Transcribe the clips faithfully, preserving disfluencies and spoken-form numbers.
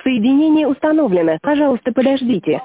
Соединение установлено. Пожалуйста, подождите.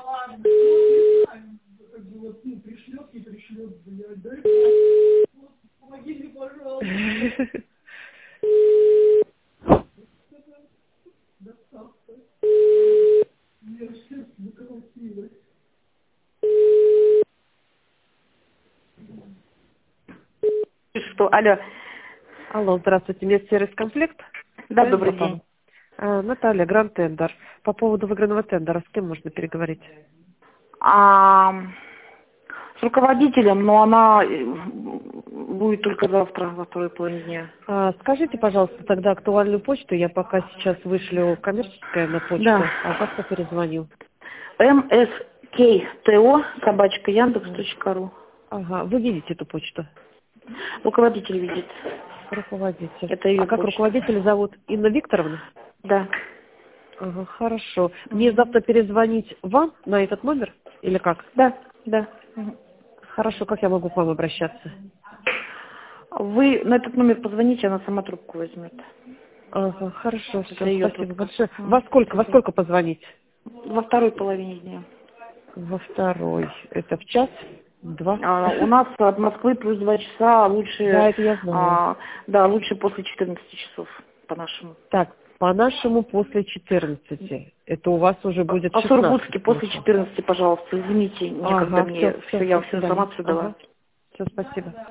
Что? Алло. Алло, здравствуйте, медсервис комплект. Да, добрый день. А, Наталья, Гранд Тендер. По поводу выигранного тендера, с кем можно переговорить? А, с руководителем, но она э, будет только завтра, во второй половине дня. А, скажите, пожалуйста, тогда актуальную почту. Я пока сейчас вышлю коммерческое на почту, Да. а завтра перезвоню. эм эс кей тэ о собачка яндекс точка ру. Ага, вы видите эту почту? Руководитель видит. Руководитель. Это ее А как почта. руководителя зовут? Инна Викторовна? Да. Ага, хорошо. Мне завтра перезвонить вам на этот номер? Или как? Да, да. Мгм. Хорошо, как я могу к вам обращаться? Вы на этот номер позвоните, она сама трубку возьмет. Ага, хорошо, Это все, ее спасибо трубка. большое. Мгм. Во сколько, во Спасибо. сколько позвонить? Во второй половине дня. Во второй. Это в час? Два? А, у нас от Москвы плюс два часа, а лучше, Да, это я знаю. а, да, лучше после четырнадцати часов по-нашему. Так, по-нашему после четырнадцати. Это у вас уже будет По-сургутски шестнадцать. после четырнадцати, пожалуйста, извините, некогда Ага, все, мне, все, все, я до вам всю свидания. информацию дала. Ага, все, спасибо.